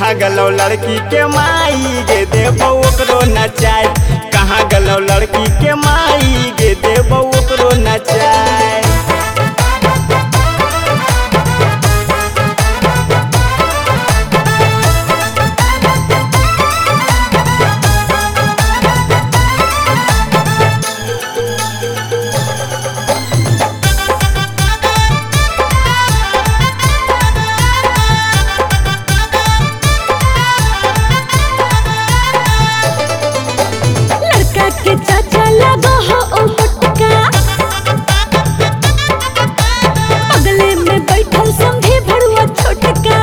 कहाँ गलो लड़की के माई गे देबो ओकरो नचाए। कहाँ गलो लड़की के माई गे देबो ओकरो नचाए। चाचा लगा हो ओ मटका, बगले में बैठल समझे भड़ुआ छोटका।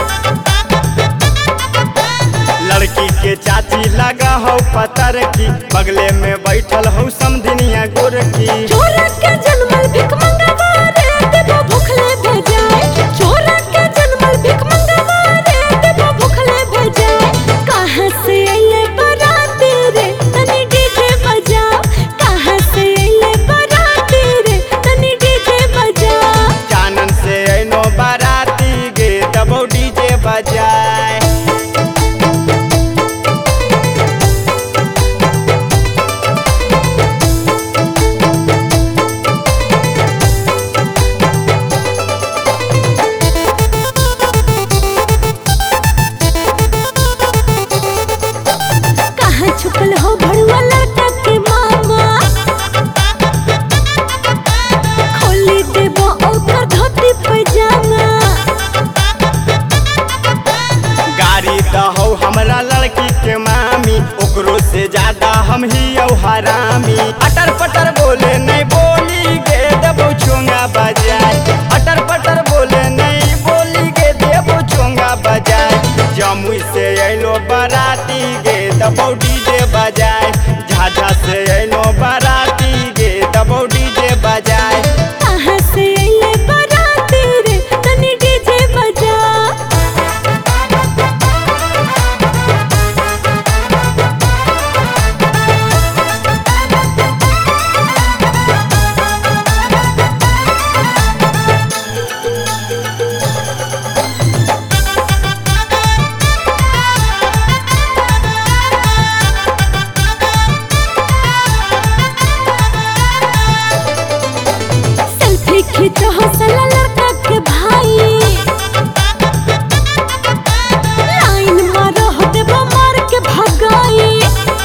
लड़की के चाची लगा हो पतर की, बगले में बैठल हो समधिनिया गोरकी। चोरा के जन्मल भिख मंगवा रे देबो भूखले भेजाए। चोरा के जन्मल भिख मंगवा रे देबो भूखले भेजाए। कहाँ से अइले बराती रे तनी डीजे बजाओ। कहाँ से अइले बराती रे तनी डीजे बजाओ। चानन से ऐनो बाराती गे देबो डीजे बजाए। छुपल हो भड़ुआ लड़का के मामा, खोली देबो ओकर धोती पैजामा। गाड़ी दहो हमरा लड़की के मामी, ओकरो से ज्यादा हम ही हरामी। अटर पटर बोले नहीं बोली गे देबो चोंगा बजाए। अटर पटर बोले नहीं बोली गे देबो चोंगा बजाए। जमुई से अइलो बाराती गे देबो डीजे बजाए। झाझा से अइलो बाराती गे देबो डीजे बजाए। कहाँ से अइले बाराती रे तनी डीजे बजा। खींचो हौसला लड़का के भाई, लाइन मारो हो देबो मार के भगाई।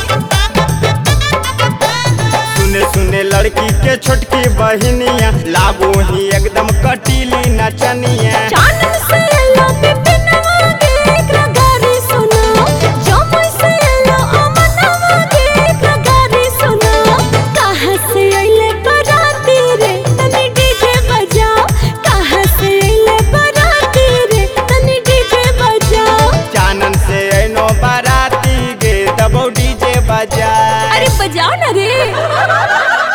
सुने सुने लड़की के छोटकी बहिनिया, लागो ही एकदम कटीली नचनिया। चानन से अइलो बिपिनवा गे एकरा गारी सुनो। जमुई से अइलो अमनवा गे एकरा गारी सुनो। कहाँ से अइले बाराती रे तनी डीजे बजाओ। कहाँ से अइले बाराती रे तनी डीजे बजाओ। चानन से ऐनो बाराती गे देबो डीजे बजाए। अरे बजाओ ना रे।